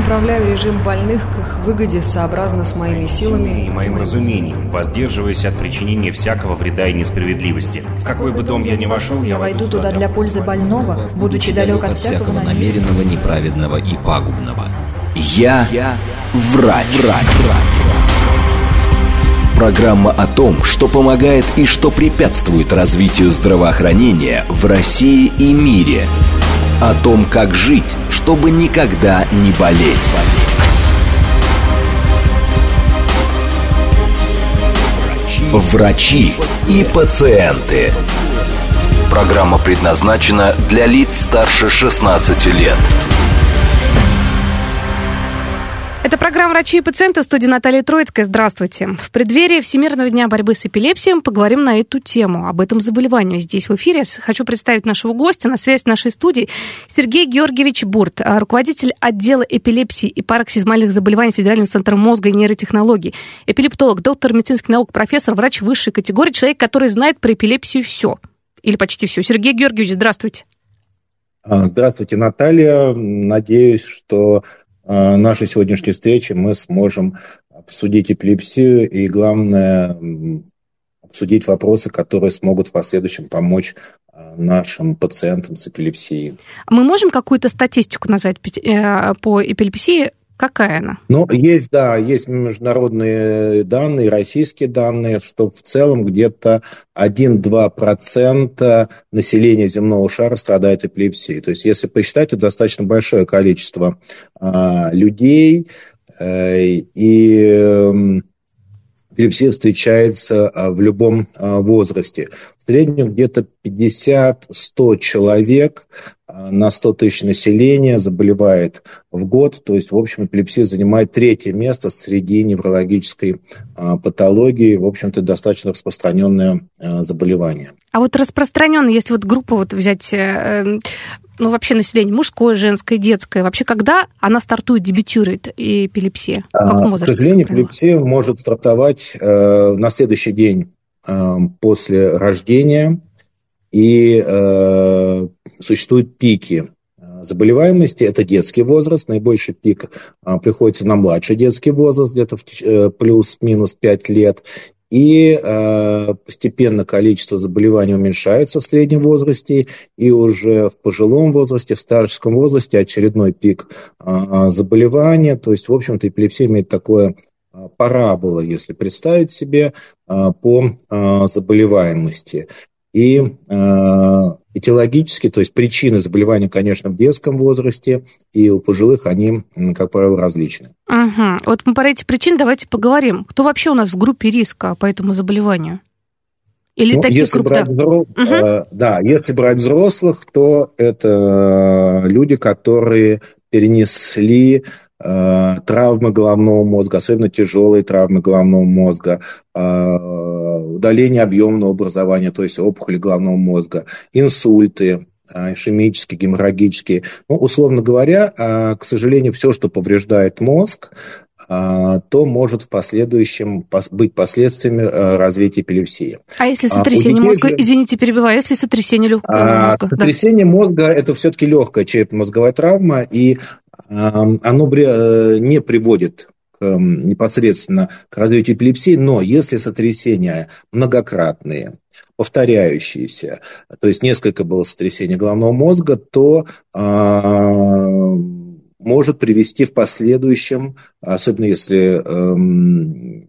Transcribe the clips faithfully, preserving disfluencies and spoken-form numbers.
направляю режим больных к их выгоде сообразно с моими силами и моим разумением, воздерживаясь от причинения всякого вреда и несправедливости. В какой бы дом я ни вошел, я войду туда для пользы больного, будучи далек от всякого намеренного, неправедного и пагубного. Я, я врач. врач. Программа о том, что помогает и что препятствует развитию здравоохранения в России и мире. О том, как жить, чтобы никогда не болеть. Врачи и пациенты. Программа предназначена для лиц старше шестнадцати лет. Это программа «Врачи и пациенты», в студии Наталья Троицкая. Здравствуйте. В преддверии Всемирного дня борьбы с эпилепсией поговорим на эту тему, об этом заболевании здесь в эфире. Хочу представить нашего гостя. На связи с нашей студией Сергей Георгиевич Бурт, руководитель отдела эпилепсии и пароксизмальных заболеваний Федерального центра мозга и нейротехнологий, эпилептолог, доктор медицинских наук, профессор, врач высшей категории, человек, который знает про эпилепсию все. Или почти все. Сергей Георгиевич, здравствуйте. Здравствуйте, Наталья. Надеюсь, что нашей сегодняшней встречи мы сможем обсудить эпилепсию и, главное, обсудить вопросы, которые смогут в последующем помочь нашим пациентам с эпилепсией. Мы можем какую-то статистику назвать по эпилепсии? Какая она? Ну, есть, да, есть международные данные, российские данные, что в целом где-то один-два процента населения земного шара страдает эпилепсией. То есть, если посчитать, это достаточно большое количество а, людей, э, и э, эпилепсия встречается а, в любом а, возрасте. В среднем где-то пятьдесят-сто человек на сто тысяч населения заболевает в год. То есть, в общем, эпилепсия занимает третье место среди неврологической а, патологии. В общем-то, достаточно распространенное а, заболевание. А вот распространенное, если вот группу вот взять, э, ну, вообще население мужское, женское, детское, вообще когда она стартует, дебютирует эпилепсия? В каком возрасте? К сожалению, эпилепсия может стартовать э, на следующий день э, после рождения. И э, существуют пики заболеваемости. Это детский возраст. Наибольший пик э, приходится на младший детский возраст, где-то в, э, плюс-минус пять лет. И э, постепенно количество заболеваний уменьшается в среднем возрасте. И уже в пожилом возрасте, в старческом возрасте очередной пик э, заболевания. То есть, в общем-то, эпилепсия имеет такое э, парабола, если представить себе, э, по э, заболеваемости. И э, этиологически, то есть причины заболевания, конечно, в детском возрасте, и у пожилых они, как правило, различны. Угу. Вот мы про эти причины давайте поговорим. Кто вообще у нас в группе риска по этому заболеванию? Или ну, таких если групп, брать, да? Взро... Угу. Э, да, если брать взрослых, то это люди, которые перенесли э, травмы головного мозга, особенно тяжелые травмы головного мозга, э, удаление объемного образования, то есть опухоли головного мозга, инсульты, ишемические, геморрагические. Ну, условно говоря, к сожалению, все, что повреждает мозг, то может в последующем быть последствиями развития эпилепсии. А если сотрясение мозга, же... извините, перебиваю, если сотрясение легкого мозга? Сотрясение да. мозга – это все-таки легкая черепно-мозговая травма, и оно не приводит непосредственно к развитию эпилепсии, но если сотрясения многократные, повторяющиеся, то есть несколько было сотрясений головного мозга, то а, может привести в последующем, особенно если а,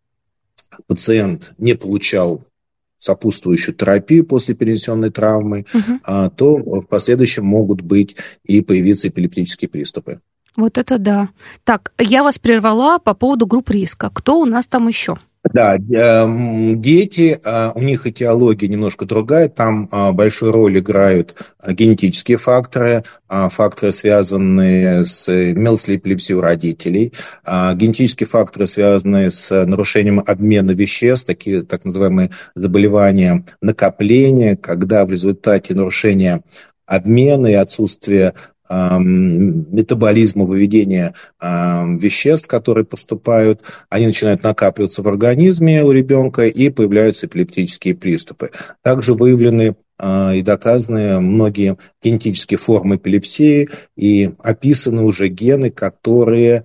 пациент не получал сопутствующую терапию после перенесенной травмы, угу. а, то в последующем могут быть и появиться эпилептические приступы. Вот это да. Так, я вас прервала по поводу групп риска. Кто у нас там еще? Да, дети, у них этиология немножко другая, там большую роль играют генетические факторы, факторы, связанные с имелась ли эпилепсия у родителей, генетические факторы, связанные с нарушением обмена веществ, такие так называемые заболевания накопления, когда в результате нарушения обмена и отсутствия метаболизма, выведения э, веществ, которые поступают, они начинают накапливаться в организме у ребенка и появляются эпилептические приступы. Также выявлены и доказаны многие генетические формы эпилепсии, и описаны уже гены, которые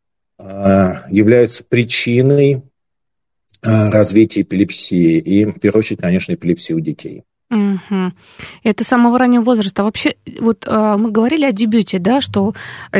являются причиной развития эпилепсии, и, в первую очередь, конечно, эпилепсии у детей. Угу. Это с самого раннего возраста. А вообще, вот мы говорили о дебюте, да, что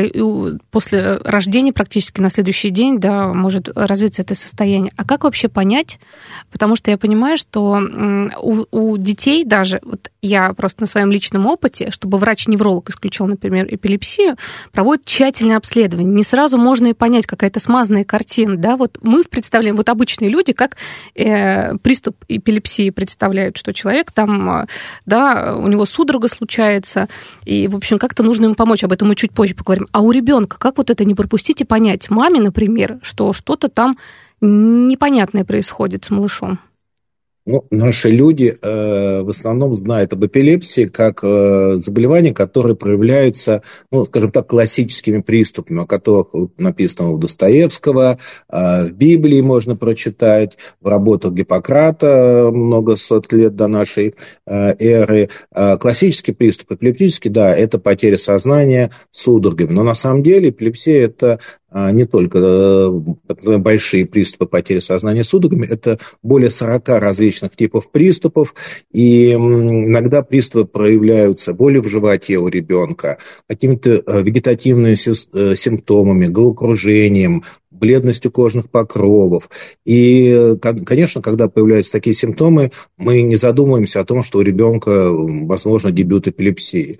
после рождения практически на следующий день, да, может развиться это состояние. А как вообще понять? Потому что я понимаю, что у, у детей даже, вот я просто на своем личном опыте, чтобы врач-невролог исключал, например, эпилепсию, проводит тщательное обследование. Не сразу можно и понять, какая-то смазанная картина, да. Вот мы представляем, вот обычные люди, как э, приступ эпилепсии представляют, что человек там, да, у него судорога случается, и, в общем, как-то нужно ему помочь, об этом мы чуть позже поговорим. А у ребенка как вот это не пропустить и понять маме, например, что что-то там непонятное происходит с малышом? Ну, наши люди э, в основном знают об эпилепсии как э, заболевание, которое проявляется, ну, скажем так, классическими приступами, о которых написано у Достоевского, э, в Библии можно прочитать, в работах Гиппократа много сот лет до нашей э, эры. Э, классический приступ эпилептический, да, это потеря сознания судорогами, но на самом деле эпилепсия – это не только большие приступы потери сознания судорогами, это более сорок различных типов приступов, и иногда приступы проявляются болью в животе у ребенка, какими-то вегетативными симптомами, головокружением, бледностью кожных покровов. И, конечно, когда появляются такие симптомы, мы не задумываемся о том, что у ребенка, возможно, дебют эпилепсии.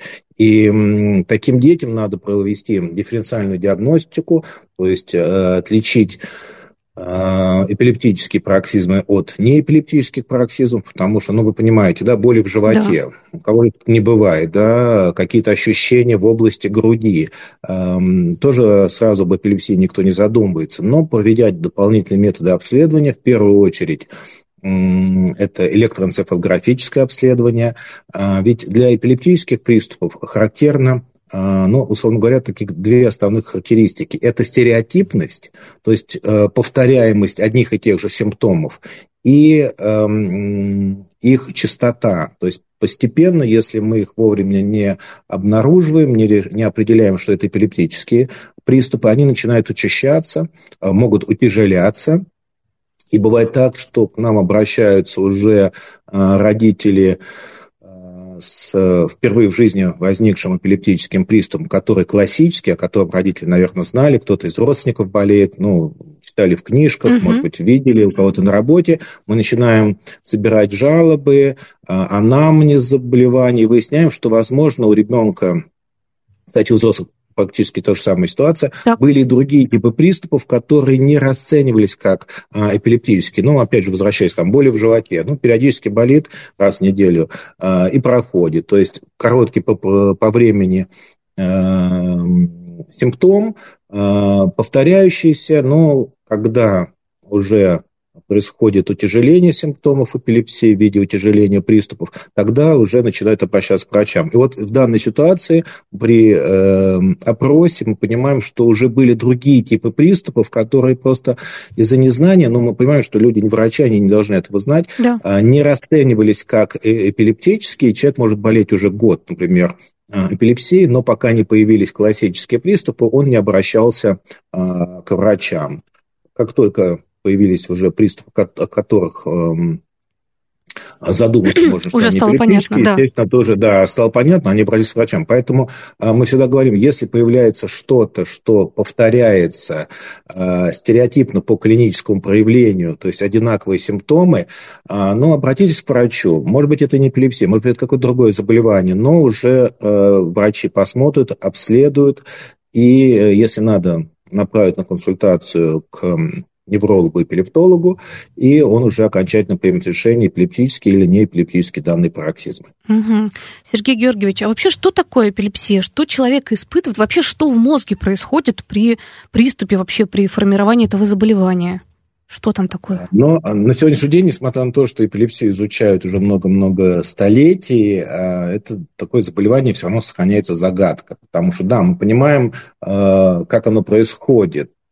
И таким детям надо провести дифференциальную диагностику, то есть отличить эпилептические пароксизмы от неэпилептических пароксизмов, потому что, ну, вы понимаете, да, боли в животе, да. У кого это не бывает, да, какие-то ощущения в области груди, эм, тоже сразу об эпилепсии никто не задумывается, но проведя дополнительные методы обследования, в первую очередь, это электроэнцефалографическое обследование, ведь для эпилептических приступов характерно, ну, условно говоря, таких две основных характеристики. Это стереотипность, то есть повторяемость одних и тех же симптомов, и эм, их частота. То есть постепенно, если мы их вовремя не обнаруживаем, не, не определяем, что это эпилептические приступы, они начинают учащаться, могут утяжеляться. И бывает так, что к нам обращаются уже родители с впервые в жизни возникшим эпилептическим приступом, который классический, о котором родители, наверное, знали, кто-то из родственников болеет, ну, читали в книжках, uh-huh. может быть, видели у кого-то на работе. Мы начинаем собирать жалобы, анамнез заболеваний, выясняем, что, возможно, у ребенка, кстати, у взрослых практически та же самая ситуация. Так. Были и другие типы приступов, которые не расценивались как а, эпилептические. Ну, опять же, возвращаясь, там, боли в животе. Ну, периодически болит раз в неделю а, и проходит. То есть, короткий по, по времени а, симптом, а, повторяющийся, но когда уже происходит утяжеление симптомов эпилепсии в виде утяжеления приступов, тогда уже начинают обращаться к врачам. И вот в данной ситуации при э, опросе мы понимаем, что уже были другие типы приступов, которые просто из-за незнания, но мы понимаем, что люди не врачи, они не должны этого знать, да. не расценивались как эпилептические. Человек может болеть уже год, например, эпилепсии, но пока не появились классические приступы, он не обращался а, к врачам. Как только появились уже приступы, о которых эм, задуматься можно, что уже они стало понятно, да. Естественно, тоже, да, стало понятно, они обратились к врачам. Поэтому э, мы всегда говорим, если появляется что-то, что повторяется э, стереотипно по клиническому проявлению, то есть одинаковые симптомы, э, ну, обратитесь к врачу. Может быть, это не эпилепсия, может быть, это какое-то другое заболевание, но уже э, врачи посмотрят, обследуют, и, э, если надо, направят на консультацию к неврологу-эпилептологу, и он уже окончательно примет решение, эпилептический или не эпилептический данный пароксизм. Угу. Сергей Георгиевич, а вообще что такое эпилепсия? Что человек испытывает? Вообще что в мозге происходит при приступе, вообще при формировании этого заболевания? Что там такое? Но на сегодняшний день, несмотря на то, что эпилепсию изучают уже много-много столетий, это такое заболевание все равно сохраняется загадка. Потому что, да, мы понимаем, как оно происходит.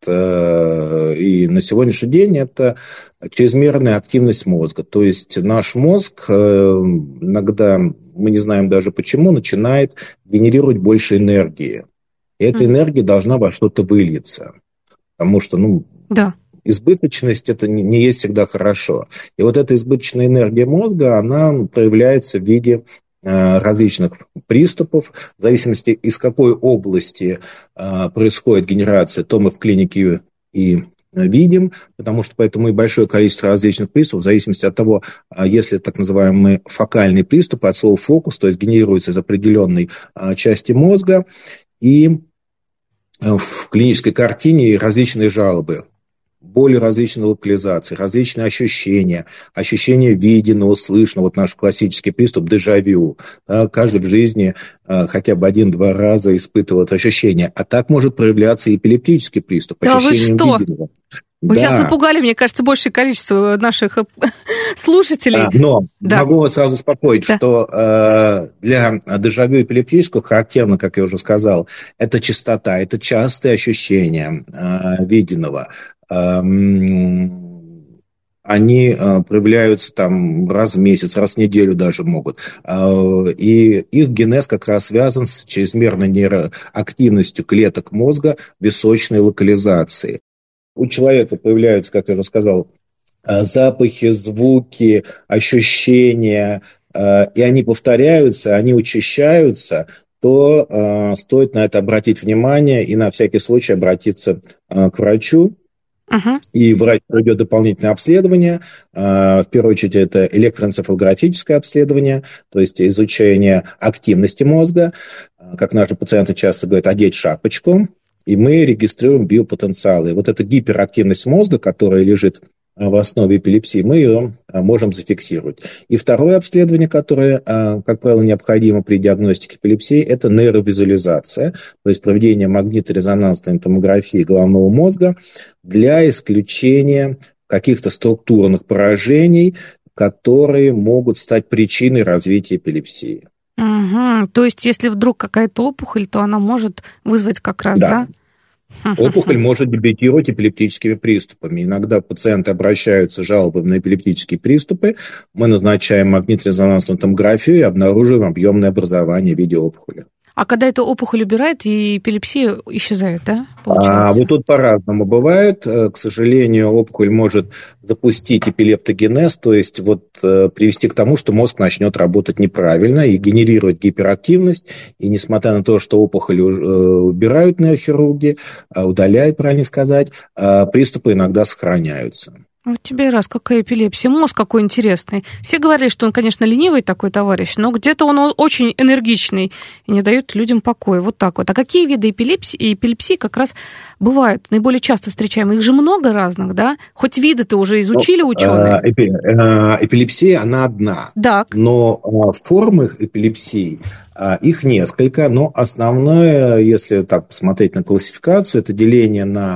и на сегодняшний день это чрезмерная активность мозга. То есть наш мозг иногда, мы не знаем даже почему, начинает генерировать больше энергии. И эта энергия должна во что-то выльется. Потому что, ну, да. избыточность это не есть всегда хорошо. И вот эта избыточная энергия мозга, она проявляется в виде различных приступов. В зависимости, из какой области происходит генерация, то мы в клинике и видим, потому что поэтому и большое количество различных приступов, в зависимости от того, если так называемый фокальный приступ, от слова фокус, то есть генерируется из определенной части мозга, и в клинической картине различные жалобы. Боли различной локализации, различные ощущения, ощущения виденного, слышного. Вот наш классический приступ дежавю. Да, каждый в жизни а, хотя бы один-два раза испытывал это ощущение. А так может проявляться и эпилептический приступ. Да вы что? Виденного. Вы да. сейчас напугали, мне кажется, большее количество наших слушателей. А, но да. могу вас сразу успокоить, да. что э, для дежавю эпилептического характерно, как я уже сказал, это частота, это частые ощущения э, виденного. Они проявляются там раз в месяц, раз в неделю даже могут. И их генез как раз связан с чрезмерной нейроактивностью клеток мозга височной локализации. У человека появляются, как я уже сказал, запахи, звуки, ощущения, и они повторяются, они учащаются, то стоит на это обратить внимание и на всякий случай обратиться к врачу. Uh-huh. И врач проведет дополнительное обследование. В первую очередь это электроэнцефалографическое обследование, то есть изучение активности мозга. Как наши пациенты часто говорят, одеть шапочку, и мы регистрируем биопотенциалы. И вот эта гиперактивность мозга, которая лежит в основе эпилепсии, мы ее можем зафиксировать. И второе обследование, которое, как правило, необходимо при диагностике эпилепсии, это нейровизуализация, то есть проведение магниторезонансной томографии головного мозга для исключения каких-то структурных поражений, которые могут стать причиной развития эпилепсии. Угу. То есть, если вдруг какая-то опухоль, то она может вызвать как раз, да? да? Опухоль может дебютировать эпилептическими приступами. Иногда пациенты обращаются с жалобами на эпилептические приступы. Мы назначаем магниторезонансную томографию и обнаруживаем объемное образование в виде опухоли. А когда эта опухоль убирает, и эпилепсия исчезает, да, получается? А, вот тут по-разному бывает. К сожалению, опухоль может запустить эпилептогенез, то есть вот привести к тому, что мозг начнет работать неправильно и генерировать гиперактивность. И несмотря на то, что опухоли убирают нейрохирурги, удаляют, правильно сказать, приступы иногда сохраняются. Вот тебе раз, какая эпилепсия, мозг какой интересный. Все говорили, что он, конечно, ленивый такой товарищ, но где-то он очень энергичный и не дает людям покоя. Вот так вот. А какие виды эпилепсии, эпилепсии как раз бывают наиболее часто встречаемые? Их же много разных, да? Хоть виды-то уже изучили ученые. Эпилепсия, она одна. Так. Но формы эпилепсии, их несколько, но основное, если так посмотреть на классификацию, это деление на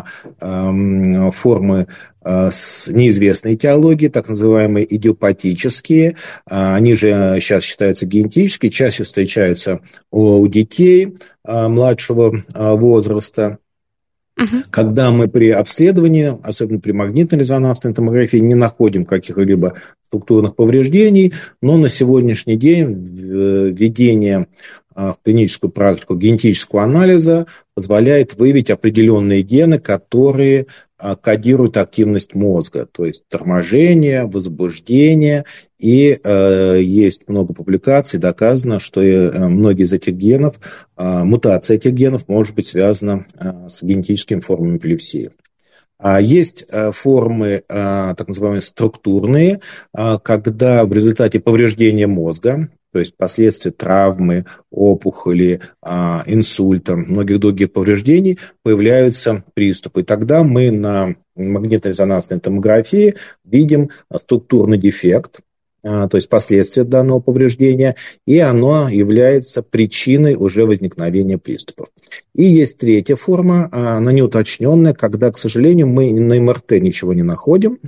э, формы э, с неизвестной этиологией, так называемые идиопатические. Они же сейчас считаются генетическими, чаще встречаются у, у детей э, младшего э, возраста. Uh-huh. Когда мы при обследовании, особенно при магнитно-резонансной томографии, не находим каких-либо структурных повреждений, но на сегодняшний день введение в клиническую практику генетического анализа позволяет выявить определенные гены, которые кодируют активность мозга, то есть торможение, возбуждение, и э, есть много публикаций, доказано, что э, многие из этих генов, э, мутация этих генов может быть связана э, с генетическими формами эпилепсии. А есть э, формы, э, так называемые структурные, э, когда в результате повреждения мозга, то есть последствия травмы, опухоли, инсульта, многих других повреждений, появляются приступы. Тогда мы на магнитно-резонансной томографии видим структурный дефект, то есть последствия данного повреждения, и оно является причиной уже возникновения приступов. И есть третья форма, она неуточненная, когда, к сожалению, мы на эм эр тэ ничего не находим.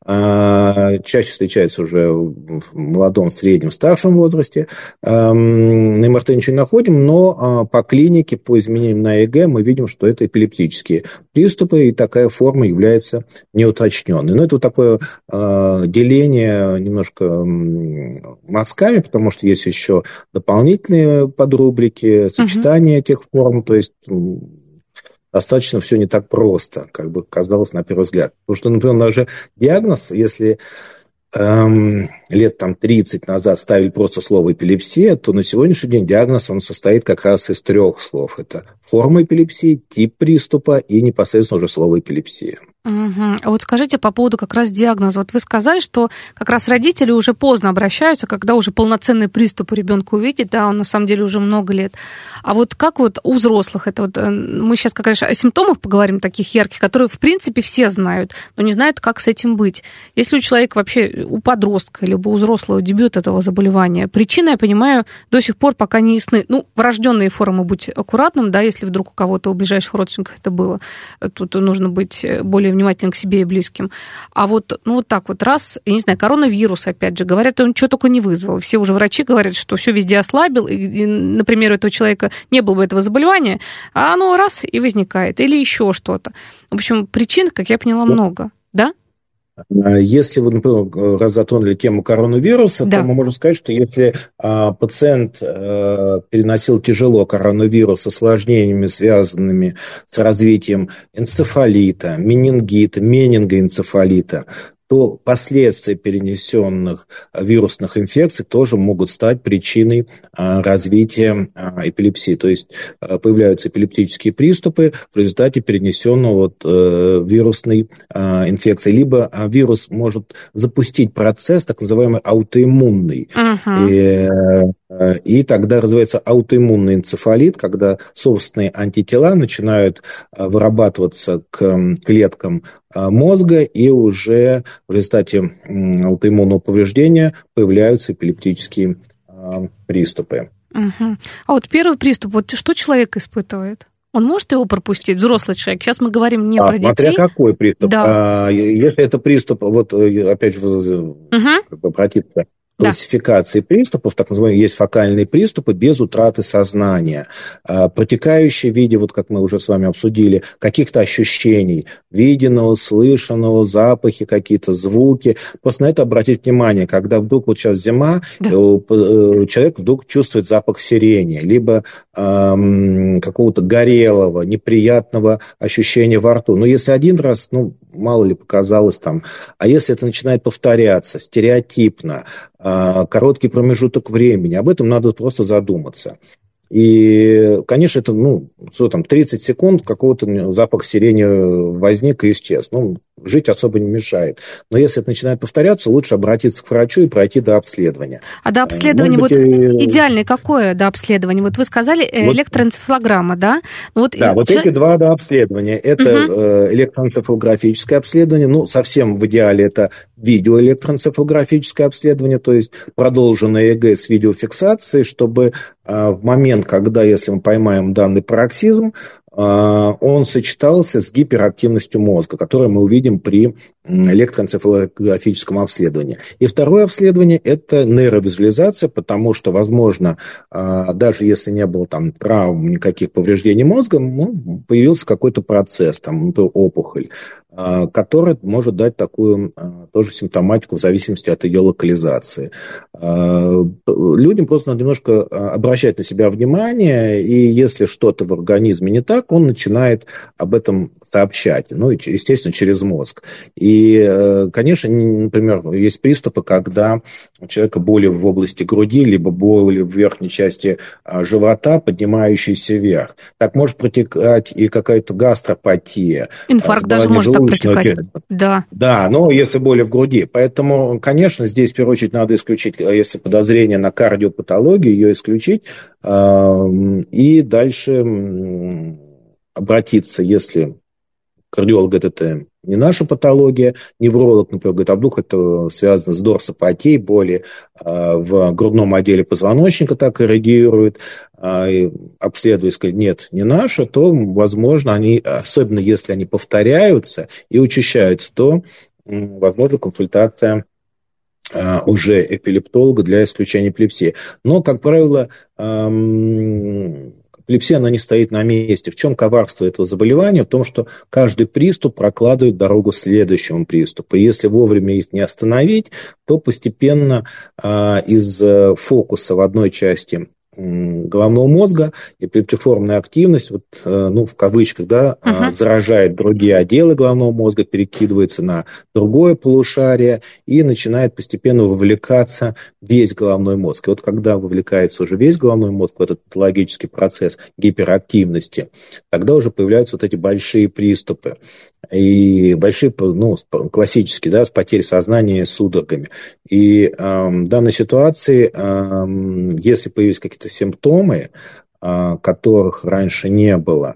Чаще встречается уже в молодом, среднем, старшем возрасте. На эм эр тэ ничего не находим, но по клинике, по изменениям на ЭЭГ мы видим, что это эпилептические приступы, и такая форма является неуточненной. Но это вот такое деление немножко мазками, потому что есть еще дополнительные подрубрики, сочетание uh-huh. этих форм, то есть достаточно все не так просто, как бы казалось на первый взгляд. Потому что, например, даже диагноз, если эм, лет там тридцать назад ставили просто слово эпилепсия, то на сегодняшний день диагноз он состоит как раз из трех слов. Это форма эпилепсии, тип приступа и непосредственно уже слово эпилепсия. Угу. А вот скажите по поводу как раз диагноза. Вот вы сказали, что как раз родители уже поздно обращаются, когда уже полноценный приступ у ребенка увидит, да, он на самом деле уже много лет. А вот как вот у взрослых, это вот мы сейчас, конечно, о симптомах поговорим, таких ярких, которые, в принципе, все знают, но не знают, как с этим быть. Если у человека вообще, у подростка, либо у взрослого дебют этого заболевания, причины, я понимаю, до сих пор пока не ясны. Ну, врожденные формы, будь аккуратным, да, если вдруг у кого-то, у ближайших родственников это было, тут нужно быть более внимательным к себе и близким. А вот, ну, вот так вот раз, я не знаю, коронавирус, опять же, говорят, он ничего только не вызвал. Все уже врачи говорят, что все везде ослабил, и, и, например, у этого человека не было бы этого заболевания, а оно раз и возникает, или еще что-то. В общем, причин, как я поняла, много, да? Если вы, например, раз затронули тему коронавируса, да. то мы можем сказать, что если а, пациент а, переносил тяжело коронавирус с осложнениями, связанными с развитием энцефалита, менингита, менингоэнцефалита, то последствия перенесенных вирусных инфекций тоже могут стать причиной развития эпилепсии. То есть появляются эпилептические приступы в результате перенесенного вот вирусной инфекции. Либо вирус может запустить процесс, так называемый аутоиммунный. Uh-huh. И, и тогда развивается аутоиммунный энцефалит, когда собственные антитела начинают вырабатываться к клеткам мозга, и уже в результате аутоиммунного повреждения появляются эпилептические приступы. Угу. А вот первый приступ, вот что человек испытывает? Он может его пропустить, взрослый человек? Сейчас мы говорим не а, про детей. Смотря какой приступ. Да. А, если это приступ, вот опять же, угу. как бы обратиться классификации да. приступов, так называемые, есть фокальные приступы без утраты сознания, протекающие в виде, вот как мы уже с вами обсудили, каких-то ощущений, виденного, слышанного, запахи, какие-то звуки. Просто на это обратить внимание, когда вдруг вот сейчас зима, да. человек вдруг чувствует запах сирени, либо эм, какого-то горелого, неприятного ощущения во рту. Но если один раз, ну, мало ли показалось там, а если это начинает повторяться стереотипно, короткий промежуток времени, об этом надо просто задуматься. И, конечно, это, ну, что там, тридцать секунд, какого-то запах сирени возник и исчез. Ну, жить особо не мешает. Но если это начинает повторяться, лучше обратиться к врачу и пройти до обследования. А до обследования, вот и... идеальное какое до обследования? Вот вы сказали электроэнцефалограмма, да? Вот, да, и... вот эти два до обследования. Это угу. электроэнцефалографическое обследование, ну, совсем в идеале это видеоэлектроэнцефалографическое обследование, то есть продолженное ЭЭГ с видеофиксацией, чтобы в момент, когда, если мы поймаем данный пароксизм, он сочетался с гиперактивностью мозга, которую мы увидим при электроэнцефалографическом обследовании. И второе обследование – это нейровизуализация, потому что, возможно, даже если не было там травм, никаких повреждений мозга, ну, появился какой-то процесс, там, опухоль, который может дать такую тоже симптоматику в зависимости от ее локализации. Людям просто надо немножко обращать на себя внимание, и если что-то в организме не так, он начинает об этом сообщать, ну, естественно, через мозг. И, конечно, например, есть приступы, когда у человека боли в области груди, либо боли в верхней части живота, поднимающиеся вверх. Так может протекать и какая-то гастропатия. Инфаркт даже может так протекать. Да. Да, но если боли в груди. Поэтому, конечно, здесь, в первую очередь, надо исключить, если подозрение на кардиопатологию, ее исключить, и дальше обратиться, если кардиолог говорит, это не наша патология, невролог, например, говорит, а вдруг это связано с дорсопатией, боли в грудном отделе позвоночника, так и реагирует, обследуя, сказать, нет, не наша, то, возможно, они, особенно если они повторяются и учащаются, то, возможно, консультация уже эпилептолога для исключения эпилепсии. Но, как правило, эпилепсия, она не стоит на месте. В чем коварство этого заболевания? В том, что каждый приступ прокладывает дорогу следующему приступу. И если вовремя их не остановить, то постепенно из фокуса в одной части головного мозга эпилептиформная активность, вот, ну, в кавычках, да, uh-huh. заражает другие отделы головного мозга, перекидывается на другое полушарие и начинает постепенно вовлекаться весь головной мозг. И вот когда вовлекается уже весь головной мозг в этот патологический процесс гиперактивности, тогда уже появляются вот эти большие приступы. И большие, ну, классические, да, с потерей сознания, с судорогами. И э, в данной ситуации, э, если появились какие-то симптомы, э, которых раньше не было,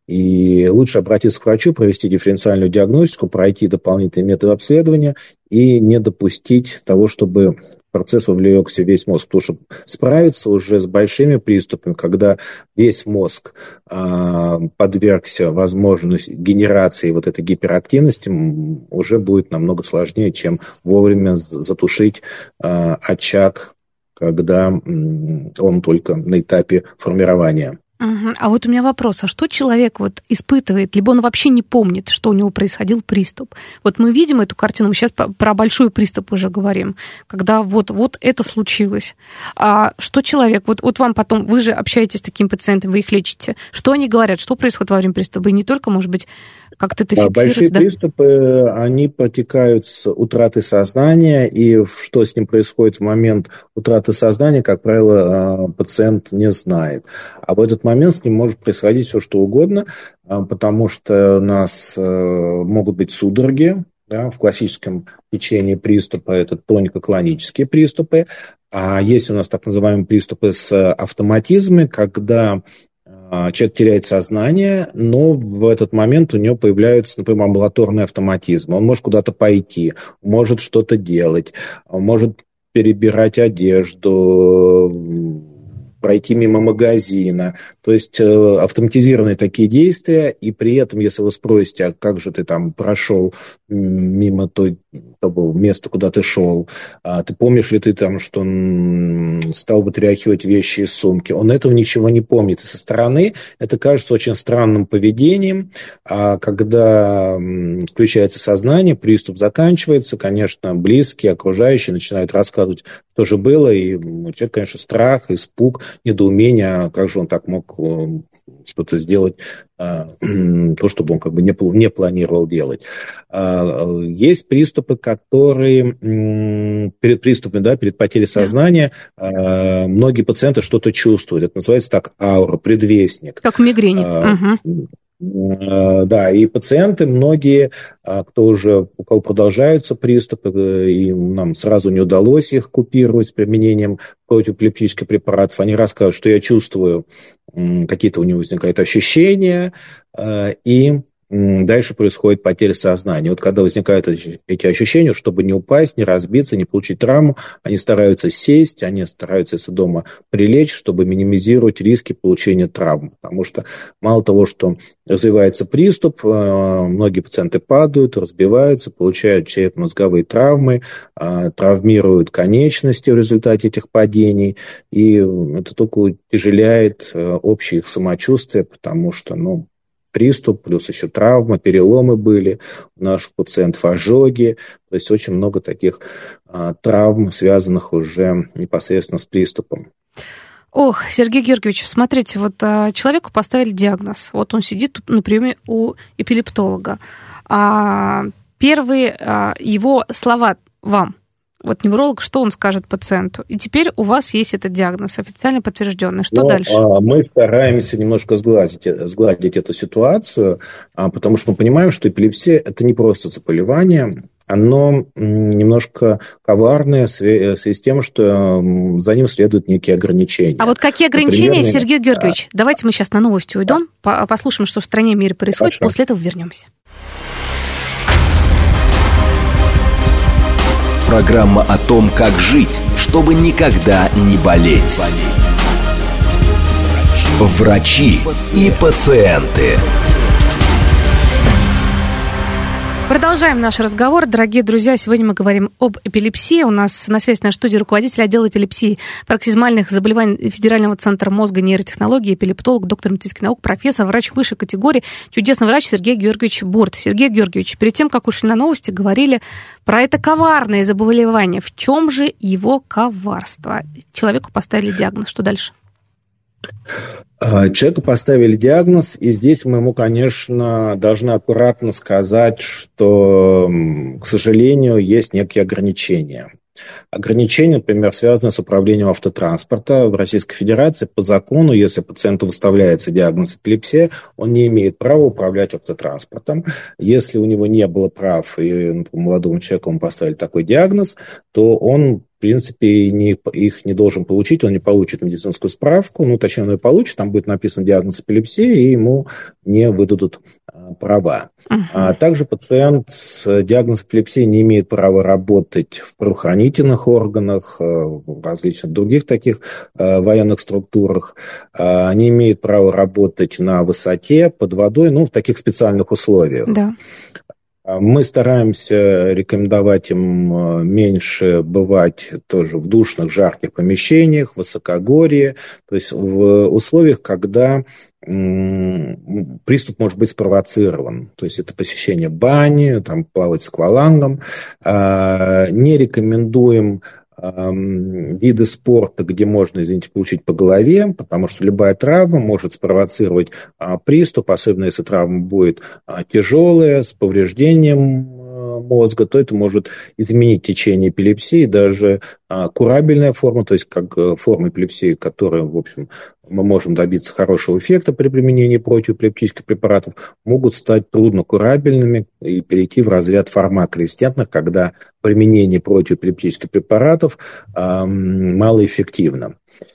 и лучше обратиться к врачу, провести дифференциальную диагностику, пройти дополнительные методы обследования и не допустить того, чтобы в процесс вовлекся весь мозг. Потому что справиться уже с большими приступами, когда весь мозг э, подвергся возможности генерации вот этой гиперактивности, уже будет намного сложнее, чем вовремя затушить э, очаг, когда э, он только на этапе формирования. Угу. А вот у меня вопрос, а что человек вот испытывает, либо он вообще не помнит, что у него происходил приступ? Вот мы видим эту картину, мы сейчас про большой приступ уже говорим, когда вот, вот это случилось. А что человек, вот, вот вам потом, вы же общаетесь с такими пациентами, вы их лечите, что они говорят, что происходит во время приступа? И не только, может быть, как-то это фиксируется? Большие да? приступы, они протекают с утраты сознания, и что с ним происходит в момент утраты сознания, как правило, пациент не знает. А в этот момент с ним может происходить все, что угодно, потому что у нас могут быть судороги, да, в классическом течении приступа это тонико-клонические приступы, а есть у нас так называемые приступы с автоматизмами, когда человек теряет сознание, но в этот момент у него появляются, например, амбулаторные автоматизмы. Он может куда-то пойти, может что-то делать, может перебирать одежду, пройти мимо магазина. То есть э, автоматизированные такие действия, и при этом, если вы спросите, а как же ты там прошел мимо той, того места, куда ты шел, а ты помнишь ли ты там, что он стал вытряхивать вещи из сумки? Он этого ничего не помнит. И со стороны это кажется очень странным поведением, а когда включается сознание, приступ заканчивается, конечно, близкие, окружающие начинают рассказывать, что же было, и у человека, конечно, страх, испуг, недоумение, а как же он так мог что-то сделать, то, чтобы он как бы не, не планировал делать. Есть приступы, которые перед приступами, да, перед потерей сознания, да. Многие пациенты что-то чувствуют. Это называется так аура, предвестник. Как в мигрени. А, угу. Да, и пациенты, многие, кто уже, у кого продолжаются приступы, и нам сразу не удалось их купировать с применением противоэпилептических препаратов, они рассказывают, что я чувствую, какие-то у него возникают ощущения, и дальше происходит потеря сознания. Вот когда возникают эти ощущения, чтобы не упасть, не разбиться, не получить травму, они стараются сесть, они стараются, если дома, прилечь, чтобы минимизировать риски получения травм. Потому что мало того, что развивается приступ, многие пациенты падают, разбиваются, получают черепно-мозговые травмы, травмируют конечности в результате этих падений, и это только утяжеляет общее их самочувствие, потому что, ну, приступ, плюс еще травмы, переломы были у наших пациентов, ожоги. То есть очень много таких а, травм, связанных уже непосредственно с приступом. Ох, Сергей Георгиевич, смотрите, вот а, человеку поставили диагноз. Вот он сидит на приеме у эпилептолога. А, первые а, его слова вам. Вот невролог, что он скажет пациенту? И теперь у вас есть этот диагноз официально подтвержденный. Что Но, дальше? Мы стараемся немножко сгладить, сгладить эту ситуацию, потому что мы понимаем, что эпилепсия – это не просто заболевание, оно немножко коварное в связи с тем, что за ним следуют некие ограничения. А вот какие ограничения, Например, Сергей Георгиевич? Давайте мы сейчас на новости уйдем, послушаем, что в стране и мире происходит, Хорошо. После этого вернемся. Программа о том, как жить, чтобы никогда не болеть. Врачи и пациенты. Продолжаем наш разговор. Дорогие друзья, сегодня мы говорим об эпилепсии. У нас на связи в нашей студии руководитель отдела эпилепсии, пароксизмальных заболеваний Федерального центра мозга и нейротехнологий, эпилептолог, доктор медицинских наук, профессор, врач высшей категории, чудесный врач Сергей Георгиевич Бурт. Сергей Георгиевич, перед тем, как ушли на новости, говорили про это коварное заболевание. В чем же его коварство? Человеку поставили диагноз. Что дальше? Человеку поставили диагноз, и здесь мы ему, конечно, должны аккуратно сказать, что, к сожалению, есть некие ограничения. Ограничения, например, связаны с управлением автотранспорта. В Российской Федерации по закону, если пациенту выставляется диагноз эпилепсия, он не имеет права управлять автотранспортом. Если у него не было прав, и молодому человеку ему поставили такой диагноз, то он в принципе, не, их не должен получить, он не получит медицинскую справку, ну, точнее, он ее получит, там будет написан диагноз эпилепсии, и ему не выдадут а, права. Uh-huh. А также пациент с диагнозом эпилепсии не имеет права работать в правоохранительных органах, в различных других таких а, военных структурах, а, не имеет права работать на высоте, под водой, ну, в таких специальных условиях. Да. Мы стараемся рекомендовать им меньше бывать тоже в душных, жарких помещениях, в высокогорье, то есть в условиях, когда приступ может быть спровоцирован. То есть это посещение бани, там, плавать с аквалангом. Не рекомендуем виды спорта, где можно, извините, получить по голове, потому что любая травма может спровоцировать а, приступ, особенно если травма будет а, тяжелая, с повреждением а, мозга, то это может изменить течение эпилепсии, даже а, курабельная форма, то есть как а, форма эпилепсии, которая, в общем, мы можем добиться хорошего эффекта при применении противоэпилептических препаратов, могут стать труднокурабельными и перейти в разряд фармакорезистентных, когда применение противоэпилептических препаратов э, малоэффективно.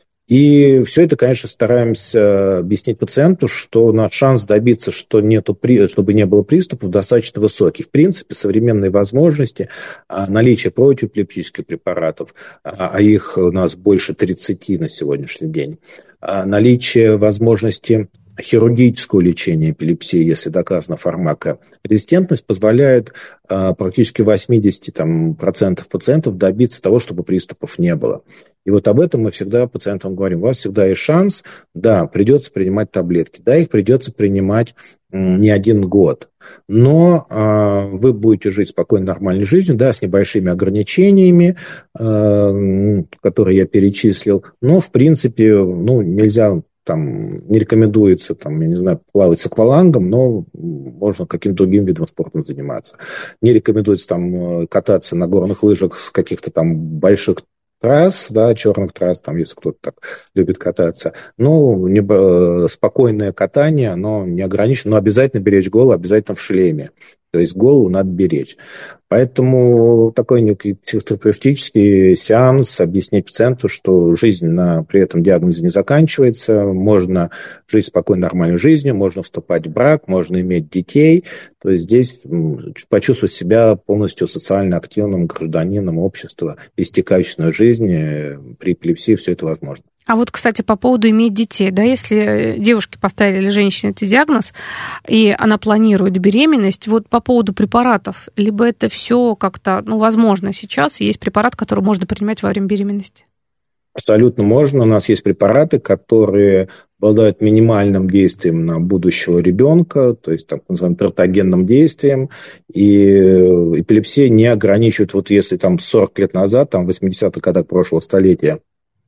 И все это, конечно, стараемся объяснить пациенту, что наш шанс добиться, что нету, чтобы не было приступов, достаточно высокий. В принципе, современные возможности, наличие противоэпилептических препаратов, а их у нас больше тридцати на сегодняшний день, наличие возможности хирургического лечения эпилепсии, если доказана фармакорезистентность, позволяет а, практически восемьдесят процентов пациентов добиться того, чтобы приступов не было. И вот об этом мы всегда пациентам говорим. У вас всегда есть шанс, да, придется принимать таблетки, да, их придется принимать м, не один год, но а, вы будете жить спокойной, нормальной жизнью, да, с небольшими ограничениями, а, которые я перечислил, но, в принципе, ну, нельзя... Там не рекомендуется, там, я не знаю, плавать с аквалангом, но можно каким-то другим видом спорта заниматься. Не рекомендуется там кататься на горных лыжах с каких-то там больших трасс, да, черных трасс, там, если кто-то так любит кататься. Ну, не, спокойное катание, оно не ограничено, но обязательно беречь голову, обязательно в шлеме. То есть голову надо беречь. Поэтому такой некий психотерапевтический сеанс, объяснить пациенту, что жизнь на, при этом диагнозе не заканчивается, можно жить спокойной, нормальной жизнью, можно вступать в брак, можно иметь детей. То есть здесь почувствовать себя полностью социально активным гражданином общества, вести качественную жизнь при эпилепсии, все это возможно. А вот, кстати, по поводу иметь детей, да, если девушке поставили или женщине этот диагноз, и она планирует беременность, вот по поводу препаратов, либо это все как-то, ну, возможно сейчас, есть препарат, который можно принимать во время беременности? Абсолютно можно. У нас есть препараты, которые обладают минимальным действием на будущего ребенка, то есть так называемым тератогенным действием, и эпилепсия не ограничивает, вот если там сорок лет назад, там в восьмидесятых годах прошлого столетия,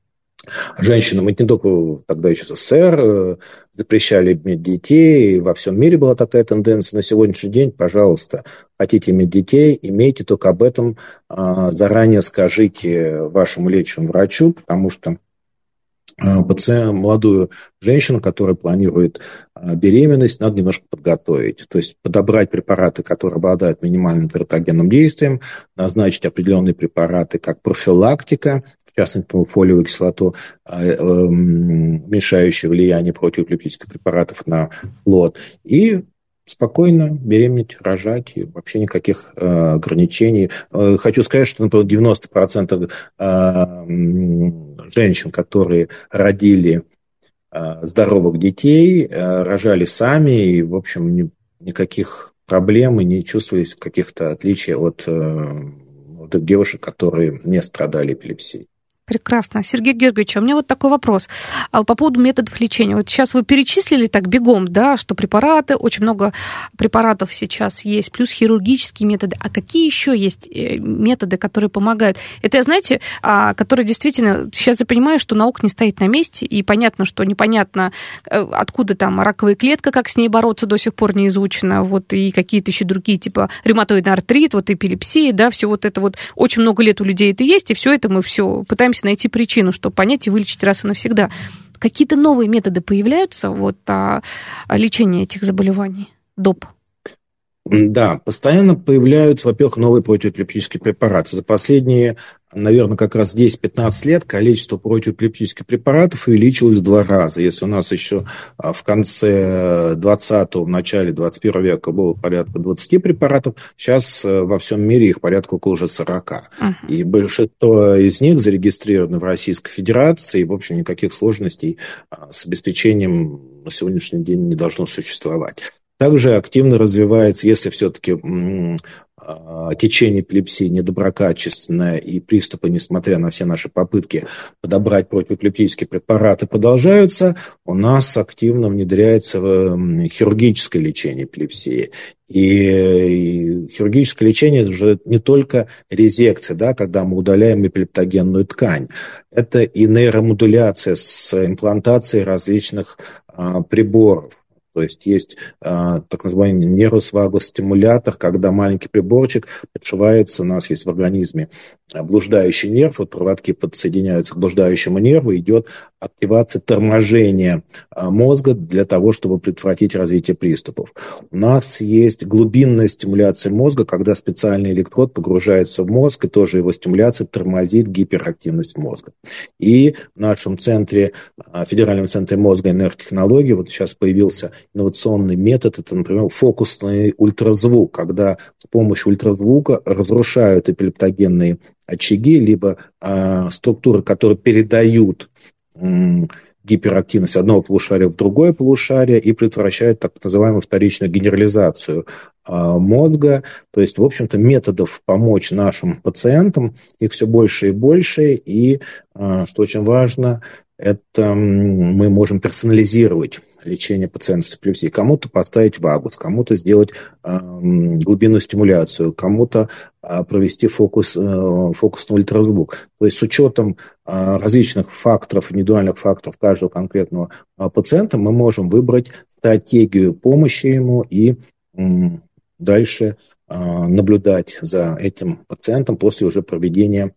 женщинам, это не только тогда еще СССР, запрещали иметь детей, во всем мире была такая тенденция. На сегодняшний день, пожалуйста, хотите иметь детей, имейте, только об этом а, заранее скажите вашему лечащему врачу, потому что а, пациент, молодую женщину, которая планирует а, беременность, надо немножко подготовить. То есть подобрать препараты, которые обладают минимальным тератогенным действием, назначить определенные препараты как профилактика, в частности, фолиевую кислоту, уменьшающее влияние противоэпилептических препаратов на плод. И спокойно беременеть, рожать, и вообще никаких э, ограничений. Э, хочу сказать, что, например, девяносто процентов э, женщин, которые родили э, здоровых детей, э, рожали сами, и, в общем, ни, никаких проблем и не чувствовались каких-то отличий от, э, от девушек, которые не страдали эпилепсией. Прекрасно. Сергей Георгиевич, у меня вот такой вопрос по поводу методов лечения. Вот сейчас вы перечислили так бегом, да, что препараты, очень много препаратов сейчас есть, плюс хирургические методы. А какие еще есть методы, которые помогают? Это, знаете, которые действительно... Сейчас я понимаю, что наука не стоит на месте, и понятно, что непонятно, откуда там раковая клетка, как с ней бороться, до сих пор не изучено, вот, и какие-то еще другие, типа ревматоидный артрит, вот эпилепсия, да, все вот это вот. Очень много лет у людей это есть, и все это мы все пытаемся найти причину, чтобы понять и вылечить раз и навсегда. Какие-то новые методы появляются вот, а, а лечения этих заболеваний, доп? Да, постоянно появляются, во-первых, новые противоэпилептические препараты. За последние, наверное, как раз десять-пятнадцать лет количество противоэпилептических препаратов увеличилось в два раза. Если у нас еще в конце двадцатого, в начале двадцать первого века было порядка двадцати препаратов, сейчас во всем мире их порядка около уже сорока. Uh-huh. И большинство из них зарегистрированы в Российской Федерации, и, в общем, никаких сложностей с обеспечением на сегодняшний день не должно существовать. Также активно развивается, если все-таки м- м- течение эпилепсии недоброкачественное и приступы, несмотря на все наши попытки подобрать противоэпилептические препараты, продолжаются, у нас активно внедряется хирургическое лечение эпилепсии. И, и хирургическое лечение – это уже не только резекция, да, когда мы удаляем эпилептогенную ткань. Это и нейромодуляция с имплантацией различных а, приборов. То есть есть а, так называемый нейросвабостимулятор, когда маленький приборчик подшивается, у нас есть в организме блуждающий нерв, вот проводки подсоединяются к блуждающему нерву, идет активация торможения мозга для того, чтобы предотвратить развитие приступов. У нас есть глубинная стимуляция мозга, когда специальный электрод погружается в мозг, и тоже его стимуляция тормозит гиперактивность мозга. И в нашем центре, Федеральном центре мозга и нейротехнологий, вот сейчас появился инновационный метод, это, например, фокусный ультразвук, когда с помощью ультразвука разрушают эпилептогенные очаги, либо э, структуры, которые передают э, гиперактивность одного полушария в другое полушарие и предотвращают так называемую вторичную генерализацию э, мозга. То есть, в общем-то, методов помочь нашим пациентам их все больше и больше, и, э, что очень важно, это мы можем персонализировать лечение пациентов с эпилепсией. Кому-то поставить вагус, кому-то сделать э, глубинную стимуляцию, кому-то э, провести фокус, э, фокусный ультразвук. То есть с учетом э, различных факторов, индивидуальных факторов каждого конкретного э, пациента мы можем выбрать стратегию помощи ему и э, дальше э, наблюдать за этим пациентом после уже проведения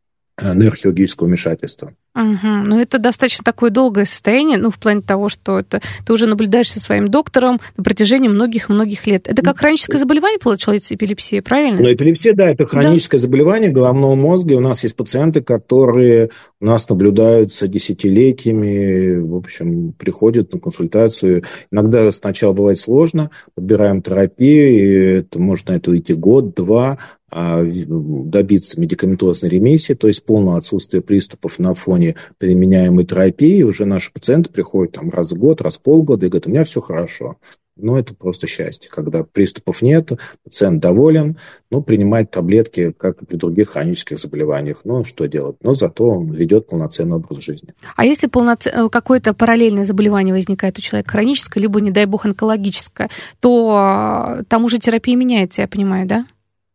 э, нейрохирургического вмешательства. Угу. Ну, это достаточно такое долгое состояние, ну, в плане того, что это ты уже наблюдаешь со своим доктором на протяжении многих-многих лет. Это как хроническое заболевание получается, эпилепсия, правильно? Ну, эпилепсия, да, это хроническое да. заболевание головного мозга. У нас есть пациенты, которые у нас наблюдаются десятилетиями, в общем, приходят на консультацию. Иногда сначала бывает сложно, подбираем терапию, и это может на это уйти год-два, добиться медикаментозной ремиссии, то есть полного отсутствия приступов на фоне применяемой терапии. Уже наши пациенты приходят там, раз в год, раз в полгода и говорят, у меня все хорошо. Но это просто счастье, когда приступов нет, пациент доволен, ну, принимает таблетки, как и при других хронических заболеваниях. Ну, что делать? Но зато он ведет полноценный образ жизни. А если полноц... какое-то параллельное заболевание возникает у человека, хроническое, либо, не дай бог, онкологическое, то там уже терапия меняется, я понимаю, да?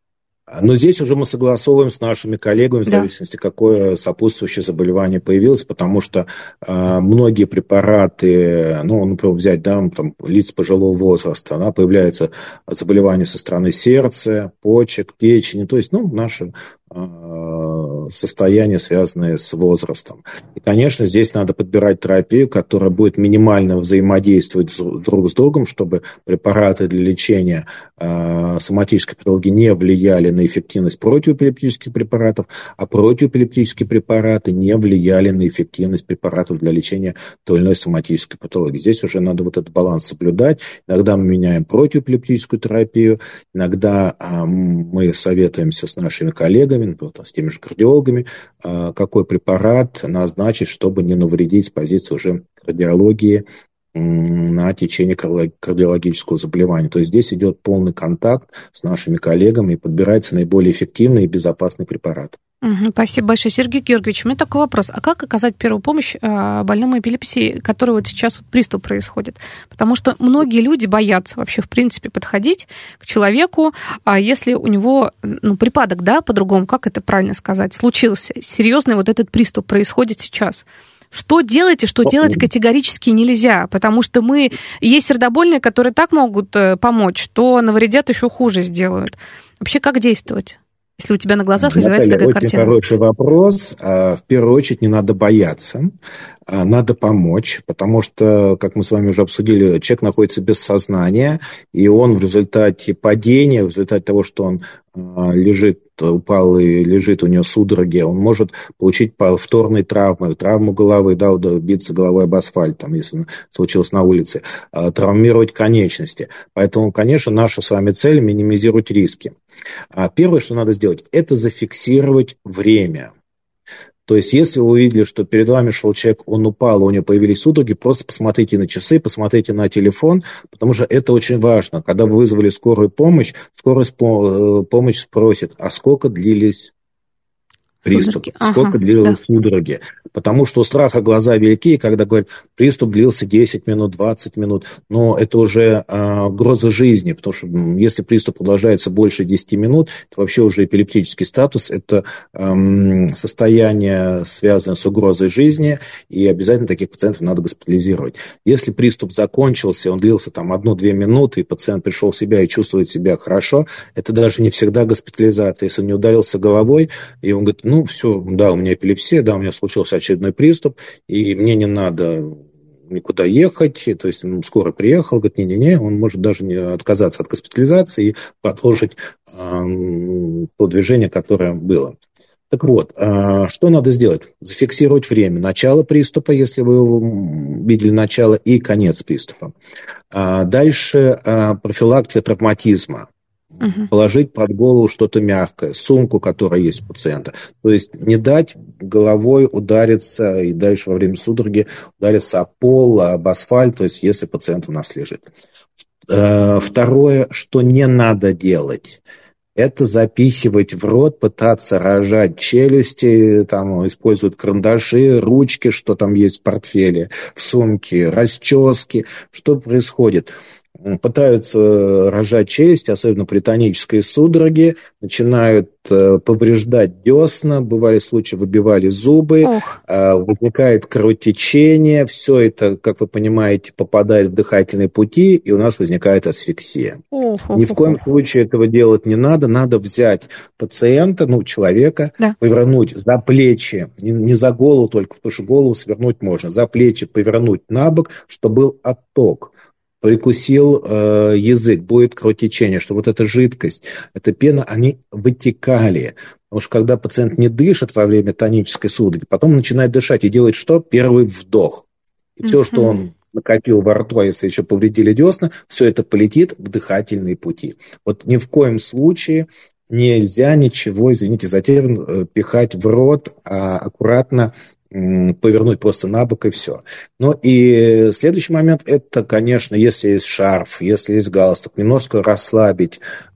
Но здесь уже мы согласовываем с нашими коллегами, в зависимости, да. какое сопутствующее заболевание появилось, потому что э, многие препараты, ну, например, взять, да, там, лиц пожилого возраста, да, появляются заболевания со стороны сердца, почек, печени, то есть, ну, наши э, состояния, связанные с возрастом. И, конечно, здесь надо подбирать терапию, которая будет минимально взаимодействовать друг с другом, чтобы препараты для лечения э, соматической патологии не влияли на эффективность противоэпилептических препаратов, а противоэпилептические препараты не влияли на эффективность препаратов для лечения той или иной соматической патологии. Здесь уже надо вот этот баланс соблюдать. Иногда мы меняем противоэпилептическую терапию, иногда э, мы советуемся с нашими коллегами, вот, с теми же кардиологами, э, какой препарат назначить, чтобы не навредить с позиции уже кардиологии на течение кардиологического заболевания. То есть здесь идет полный контакт с нашими коллегами и подбирается наиболее эффективный и безопасный препарат. Угу, спасибо большое, Сергей Георгиевич. У меня такой вопрос. А как оказать первую помощь э, больному эпилепсией, который вот сейчас вот приступ происходит? Потому что многие люди боятся вообще, в принципе, подходить к человеку, а если у него, ну, припадок, да, по-другому, как это правильно сказать, случился, серьезный вот этот приступ происходит сейчас. Что делать и что делать категорически нельзя, потому что мы... Есть сердобольные, которые так могут помочь, то навредят, еще хуже сделают. Вообще, как действовать, если у тебя на глазах развивается такая очень картина? Хороший вопрос. В первую очередь, не надо бояться, надо помочь, потому что, как мы с вами уже обсудили, человек находится без сознания, и он в результате падения, в результате того, что он лежит, упал и лежит, у него судороги, он может получить повторные травмы, травму головы, да, биться головой об асфальт, там, если случилось на улице, травмировать конечности. Поэтому, конечно, наша с вами цель – минимизировать риски. Первое, что надо сделать, это зафиксировать время. То есть, если вы увидели, что перед вами шел человек, он упал, у него появились судороги, просто посмотрите на часы, посмотрите на телефон, потому что это очень важно. Когда вы вызвали скорую помощь, скорая помощь спросит, а сколько длились приступ, судороги. Сколько ага, длились да. судороги. Потому что у страха глаза велики, и когда говорят, приступ длился десять минут, двадцать минут, но это уже э, угроза жизни, потому что если приступ продолжается больше десяти минут, это вообще уже эпилептический статус, это э, состояние, связанное с угрозой жизни, и обязательно таких пациентов надо госпитализировать. Если приступ закончился, он длился там одну-две минуты, и пациент пришел в себя и чувствует себя хорошо, это даже не всегда госпитализация. Если он не ударился головой, и он говорит, ну все, да, у меня эпилепсия, да, у меня случился очередной приступ, и мне не надо никуда ехать, то есть ну, скоро приехал, говорит, не-не-не, он может даже не отказаться от госпитализации и продолжить э, то движение, которое было. Так вот, э, что надо сделать? Зафиксировать время начала приступа, если вы видели начало, и конец приступа. А дальше э, профилактика травматизма. Угу. Положить под голову что-то мягкое, сумку, которая есть у пациента. То есть не дать головой удариться и дальше во время судороги удариться об пол, об асфальт, то есть если пациент у нас лежит. Второе, что не надо делать, это запихивать в рот, пытаться рожать челюсти, там используют карандаши, ручки, что там есть в портфеле, в сумке, расчески. Что происходит? Пытаются рожать челюсть, особенно при тонической судороге, начинают э, повреждать десна, бывали случаи, выбивали зубы, э, возникает кровотечение, все это, как вы понимаете, попадает в дыхательные пути, и у нас возникает асфиксия. Ох, Ни ох, в коем ох. случае этого делать не надо, надо взять пациента, ну, человека, да. повернуть за плечи, не, не за голову только, потому что голову свернуть можно, за плечи повернуть на бок, чтобы был отток. Прикусил э, язык, будет кровотечение, что вот эта жидкость, эта пена, они вытекали. Потому что когда пациент не дышит во время тонической судороги, потом начинает дышать и делает что? Первый вдох. И все, mm-hmm. что он накопил во рту, а если еще повредили десна, все это полетит в дыхательные пути. Вот ни в коем случае нельзя ничего, извините за термин, пихать в рот, а аккуратно повернуть просто на бок и все. Ну и следующий момент, это, конечно, если есть шарф, если есть галстук, немножко расслабить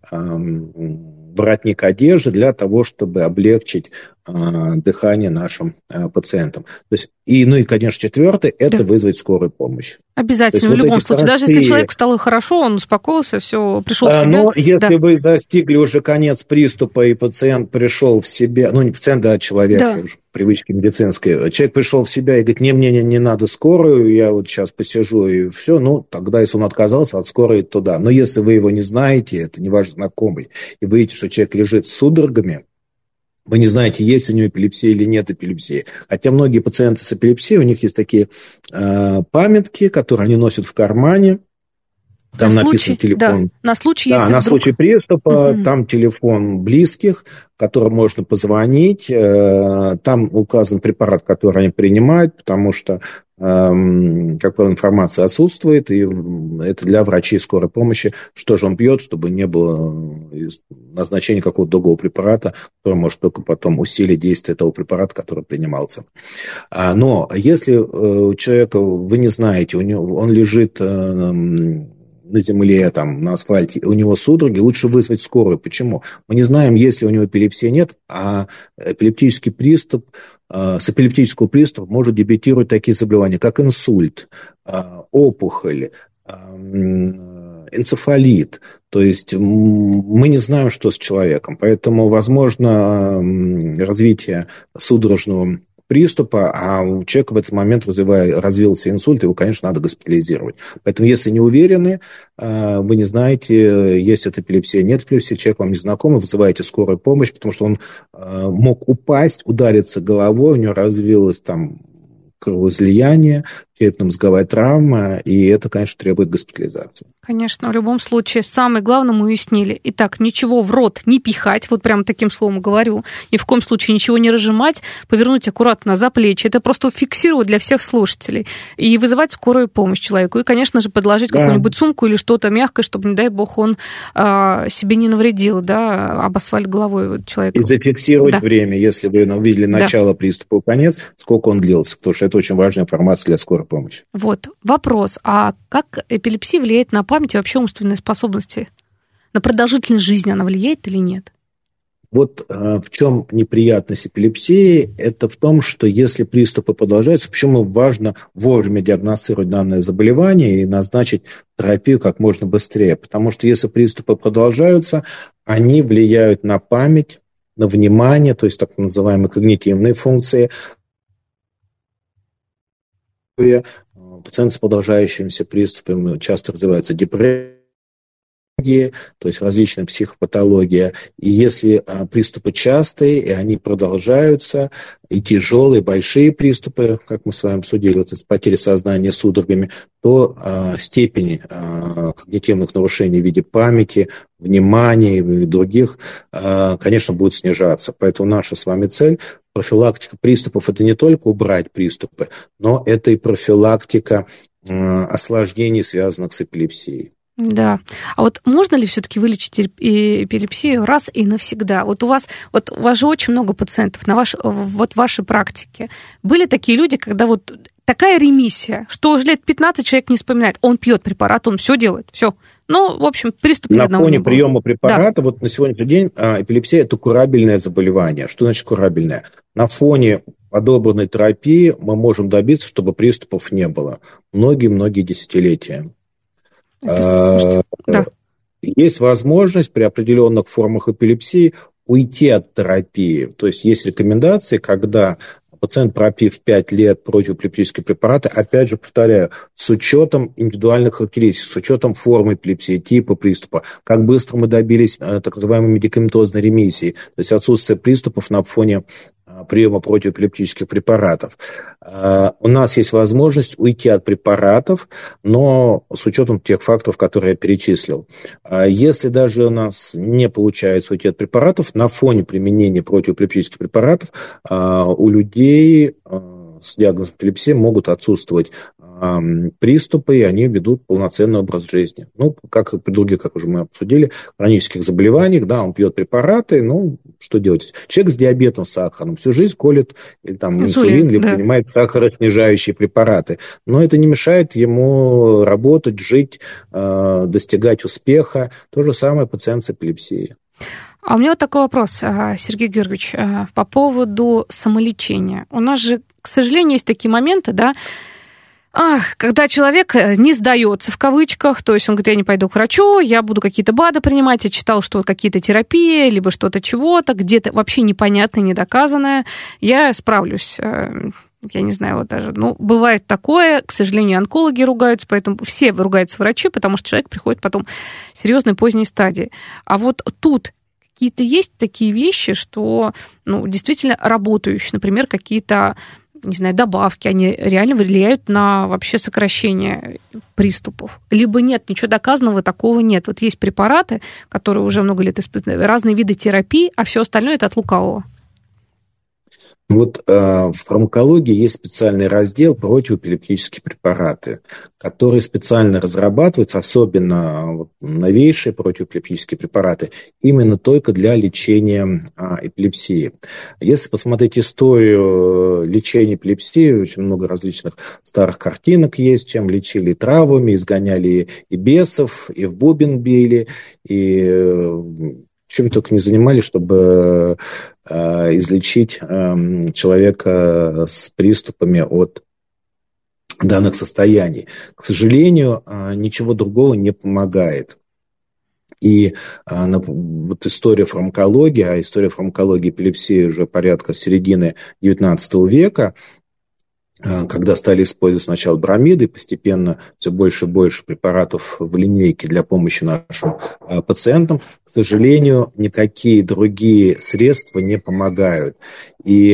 эм, воротник одежды для того, чтобы облегчить э, дыхание нашим э, пациентам. То есть, и, ну и, конечно, четвертый, это да. вызвать скорую помощь. Обязательно, в вот любом случае. Простые... Даже если человеку стало хорошо, он успокоился, все, пришел в себя. Но если да. вы достигли уже конец приступа, и пациент пришел в себя, ну не пациент, да, человек, да. уж привычки медицинской, человек пришел в себя и говорит, не, мне не, не надо скорую, я вот сейчас посижу и все, ну тогда, если он отказался от скорой, то да. Но если вы его не знаете, это не ваш знакомый, и вы видите, что человек лежит с судорогами, вы не знаете, есть у него эпилепсия или нет эпилепсии. Хотя многие пациенты с эпилепсией, у них есть такие э, памятки, которые они носят в кармане. Там на написан случай, телефон. Да, на случай, да, если на вдруг... случай приступа, угу. Там телефон близких, которым можно позвонить. Там указан препарат, который они принимают, потому что, как правило, информация отсутствует, и это для врачей скорой помощи, что же он пьет, чтобы не было назначения какого-то другого препарата, который может только потом усилить действие того препарата, который принимался. Но если у человека, вы не знаете, у него, он лежит на земле, там, на асфальте, у него судороги, лучше вызвать скорую. Почему? Мы не знаем, есть ли у него эпилепсия, нет, а эпилептический приступ, э, с эпилептического приступа может дебютировать такие заболевания, как инсульт, э, опухоль, э, энцефалит. То есть мы не знаем, что с человеком. Поэтому, возможно, развитие судорожного приступа, а у человека в этот момент развивая, развился инсульт, его, конечно, надо госпитализировать. Поэтому, если не уверены, вы не знаете, есть это эпилепсия, нет эпилепсии, человек вам не знакомый, вызываете скорую помощь, потому что он мог упасть, удариться головой, у него развилось там кровоизлияние, черепно-мозговая травма, и это, конечно, требует госпитализации. Конечно, в любом случае, самое главное мы уяснили. Итак, ничего в рот не пихать, вот прям таким словом говорю, ни в коем случае ничего не разжимать, повернуть аккуратно за плечи. Это просто фиксировать для всех слушателей и вызывать скорую помощь человеку. И, конечно же, подложить да. какую-нибудь сумку или что-то мягкое, чтобы, не дай бог, он а, себе не навредил, да, об асфальт головой вот, человека. И зафиксировать да. время, если вы увидели начало да. приступа, конец, сколько он длился, потому что это очень важная информация для скорой помощи. Вот, вопрос, а как эпилепсия влияет на память и вообще умственные способности? На продолжительность жизни она влияет или нет? Вот э, в чем неприятность эпилепсии, это в том, что если приступы продолжаются, почему важно вовремя диагностировать данное заболевание и назначить терапию как можно быстрее, потому что если приступы продолжаются, они влияют на память, на внимание, то есть так называемые когнитивные функции. Пациенты с продолжающимися приступами часто развиваются депрессии, то есть различная психопатология. И если а, приступы частые, и они продолжаются, и тяжелые, большие приступы, как мы с вами обсудили, вот, с потерей сознания, судорогами, то а, степень а, когнитивных нарушений в виде памяти, внимания и других, а, конечно, будет снижаться. Поэтому наша с вами цель – профилактика приступов – это не только убрать приступы, но это и профилактика а, осложнений, связанных с эпилепсией. Да. А вот можно ли все-таки вылечить эпилепсию раз и навсегда? Вот у вас, вот у вас же очень много пациентов на ваш, вот в вашей практике. Были такие люди, когда вот такая ремиссия, что уже лет пятнадцать человек не вспоминает. Он пьет препарат, он все делает, все. Ну, в общем, приступ на фоне приема препарата, да. вот на сегодняшний день эпилепсия – это курабельное заболевание. Что значит курабельное? На фоне подобранной терапии мы можем добиться, чтобы приступов не было. Многие-многие десятилетия. Это, да. Есть возможность при определенных формах эпилепсии уйти от терапии. То есть есть рекомендации, когда пациент, пропив пять лет противоэпилептические препараты, опять же, повторяю, с учетом индивидуальных характеристик, с учетом формы эпилепсии, типа приступа, как быстро мы добились так называемой медикаментозной ремиссии, то есть отсутствие приступов на фоне приема противоэпилептических препаратов. У нас есть возможность уйти от препаратов, но с учетом тех факторов, которые я перечислил. Если даже у нас не получается уйти от препаратов, на фоне применения противоэпилептических препаратов у людей с диагнозом эпилепсии могут отсутствовать приступы, и они ведут полноценный образ жизни. Ну, как и при других, как уже мы обсудили, хронических заболеваниях, да, он пьет препараты, ну, что делать? Человек с диабетом, с сахаром всю жизнь колет там, инсулин, инсулин либо да. принимает сахароснижающие препараты. Но это не мешает ему работать, жить, достигать успеха. То же самое пациент с эпилепсией. А у меня вот такой вопрос, Сергей Георгиевич, по поводу самолечения. У нас же, к сожалению, есть такие моменты, да, Ах, когда человек не сдается в кавычках, то есть он говорит, я не пойду к врачу, я буду какие-то БАДы принимать, я читал, что какие-то терапии, либо что-то чего-то, где-то вообще непонятное, недоказанное, я справлюсь. Я не знаю, вот даже, ну, бывает такое, к сожалению, онкологи ругаются, поэтому все ругаются врачи, потому что человек приходит потом в серьезной поздней стадии. А вот тут какие-то есть такие вещи, что ну, действительно работающие, например, какие-то, не знаю, добавки, они реально влияют на вообще сокращение приступов. Либо нет, ничего доказанного такого нет. Вот есть препараты, которые уже много лет испытаны, разные виды терапии, а все остальное это от лукавого. Вот э, в фармакологии есть специальный раздел противоэпилептические препараты, которые специально разрабатываются, особенно вот, новейшие противоэпилептические препараты, именно только для лечения э, эпилепсии. Если посмотреть историю лечения эпилепсии, очень много различных старых картинок есть, чем лечили травами, изгоняли и бесов, и в бубен били, и э, чем только не занимались, чтобы э, излечить э, человека с приступами от данных состояний. К сожалению, э, ничего другого не помогает. И э, вот история фармакологии, а история фармакологии эпилепсии уже порядка середины девятнадцатого века, когда стали использовать сначала бромиды, постепенно все больше и больше препаратов в линейке для помощи нашим пациентам, к сожалению, никакие другие средства не помогают. И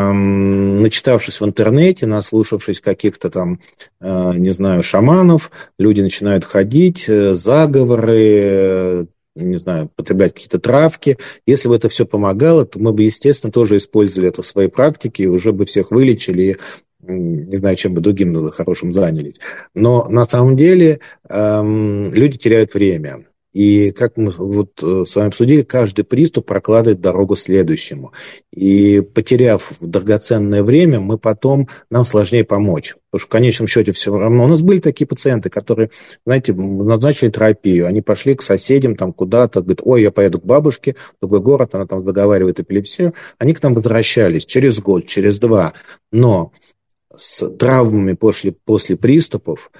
эм, начитавшись в интернете, наслушавшись каких-то там, э, не знаю, шаманов, люди начинают ходить, э, заговоры, не знаю, потреблять какие-то травки. Если бы это все помогало, то мы бы, естественно, тоже использовали это в своей практике, и уже бы всех вылечили, не знаю, чем бы другим хорошим занялись. Но на самом деле эм, люди теряют время. И, как мы вот с вами обсудили, каждый приступ прокладывает дорогу следующему. И, потеряв драгоценное время, мы потом, нам сложнее помочь. Потому что в конечном счете все равно. У нас были такие пациенты, которые, знаете, назначили терапию. Они пошли к соседям там куда-то, говорят, ой, я поеду к бабушке в другой город, она там заговаривает эпилепсию. Они к нам возвращались через год, через два. Но с травмами после, после приступов,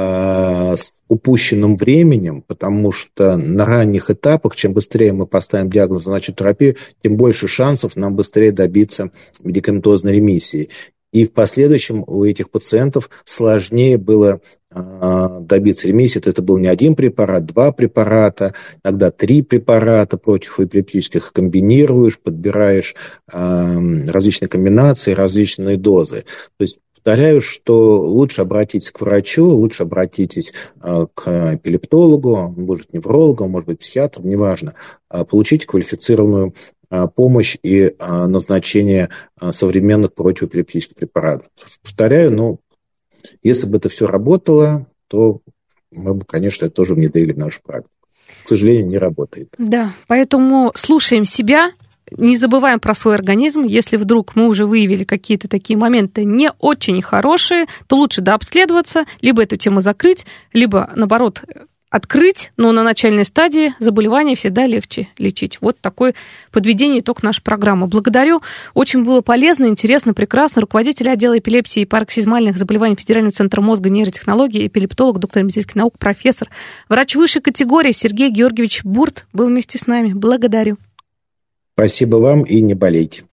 э, с упущенным временем, потому что на ранних этапах, чем быстрее мы поставим диагноз, назначим терапию, тем больше шансов нам быстрее добиться медикаментозной ремиссии. И в последующем у этих пациентов сложнее было э, добиться ремиссии. Это был не один препарат, два препарата, иногда три препарата противоэпилептических. Комбинируешь, подбираешь э, различные комбинации, различные дозы. То есть повторяю, что лучше обратитесь к врачу, лучше обратитесь э, к эпилептологу, может быть, неврологу, может быть, психиатру, неважно. Э, получите квалифицированную помощь и а, назначение а, современных противоэпилептических препаратов. Повторяю, ну, если бы это все работало, то мы бы, конечно, это тоже внедрили в нашу практику. К сожалению, не работает. Да, поэтому слушаем себя, не забываем про свой организм. Если вдруг мы уже выявили какие-то такие моменты не очень хорошие, то лучше дообследоваться, либо эту тему закрыть, либо, наоборот, открыть, но на начальной стадии заболевания всегда легче лечить. Вот такое подведение итог нашей программы. Благодарю. Очень было полезно, интересно, прекрасно. Руководитель отдела эпилепсии и пароксизмальных заболеваний Федерального центра мозга нейротехнологий, эпилептолог, доктор медицинских наук, профессор, врач высшей категории Сергей Георгиевич Бурт был вместе с нами. Благодарю. Спасибо вам и не болейте.